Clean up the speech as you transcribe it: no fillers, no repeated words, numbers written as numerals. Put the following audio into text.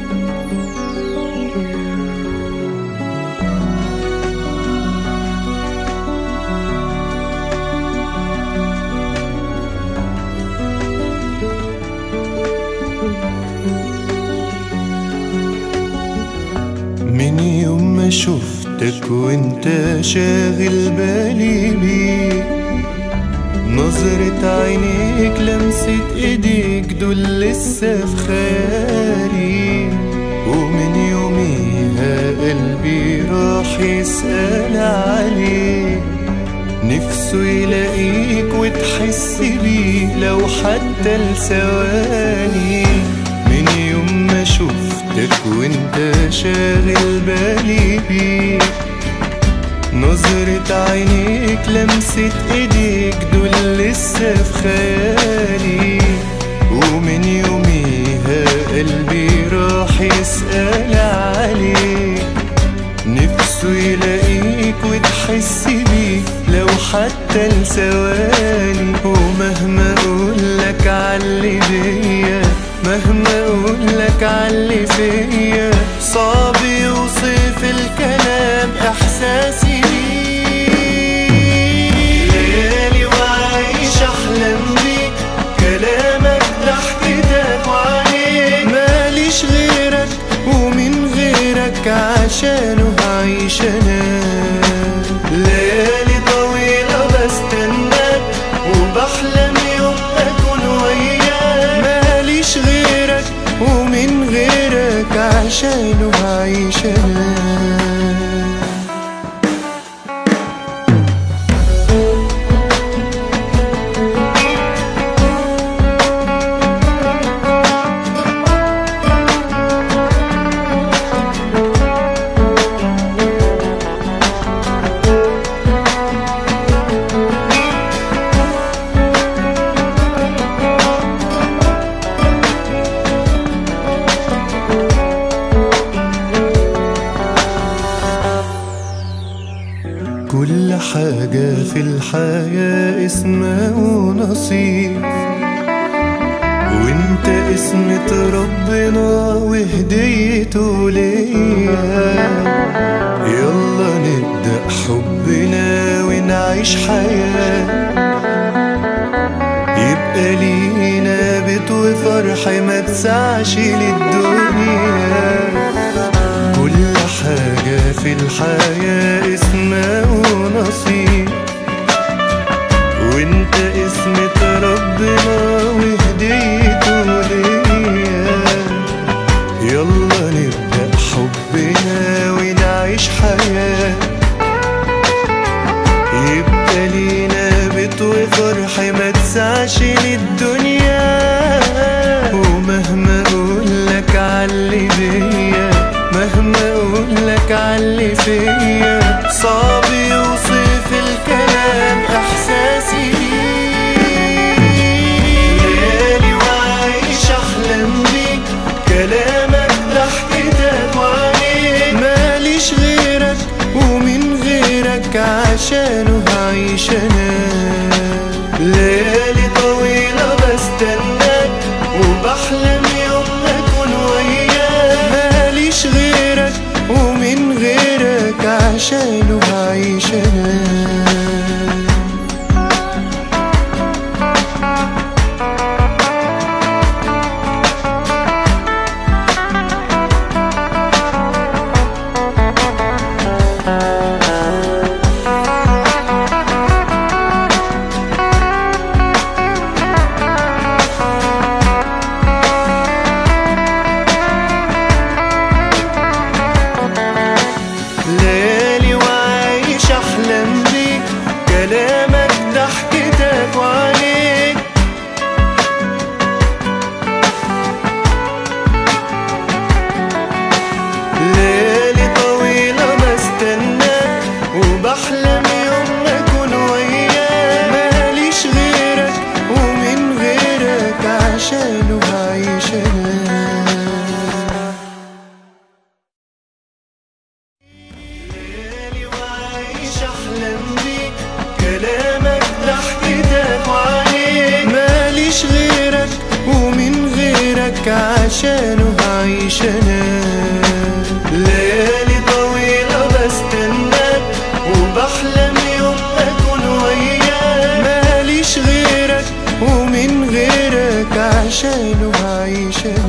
من يوم ما شفتك وانت شاغل بالي بيك، نظرة عينيك لمسة ايديك دول لسه في خيالي. ومن يوميها قلبي راح يسأل عليك، نفسه يلاقيك وتحس بيه لو حتى لثواني. من يوم ما شفتك وانت شاغل بالي بيك، نظرة عينيك لمسة ايديك دول لسه في خيالي. ومن يوميها قلبي راح يسأل عليك، نفسه يلاقيك وتحس بيه لو حتى لثواني. ومهما اقولك عاللي بيا، مهما اقولك عاللي فيا، صعب يوصف الكلام احساسي بيك. ليالي وعايش احلم بيك، كلامك ضحكتك وعينيك، ماليش غيرك ومن غيرك عشانه هعيش انا. ليالي طويلة بستناك وبحلم يوم اكون وياك، ماليش غيرك ومن غيرك عشانه هعيش انا. كل حاجة في الحياة اسمها ونصيب، وانت اسمة ربنا وهديته ليا. يلا نبدأ حبنا ونعيش حياة، يبقى لينا بيت وفرح ما تسعش للدنيا. كل حاجة في الحياة اسمها ونصيب، وانت اسمة ربنا وهديته ليا. يلا نبدأ حبنا ونعيش حياة، يبقى لينا بيت وفرح ما تسعش للدنيا. ومهما اقولك عاللي بيا، مهما اقولك عاللي فيا، صعب يوصف الكلام احساسي بيك. ليالي وعايش احلم بيك، كلامك ضحكتك وعينيك، ماليش غيرك ومن غيرك عشانه هعيش انا. ليالي طويلة بستناك وبحلم يوم اكون وياك، ماليش غيرك ومن غيرك عشانه هعيش انا. ليالي وعايش احلم بيك، كلامك ضحكتك وعينيك، ليالي طويلة بستناك وبحلم يوم اكون وياك، ماليش غيرك ومن غيرك عشانه هعيش انا. احلم بيك، كلامك ضحكتك وعينيك، ماليش غيرك ومن غيرك عشانه هعيش انا. عشانه هعيش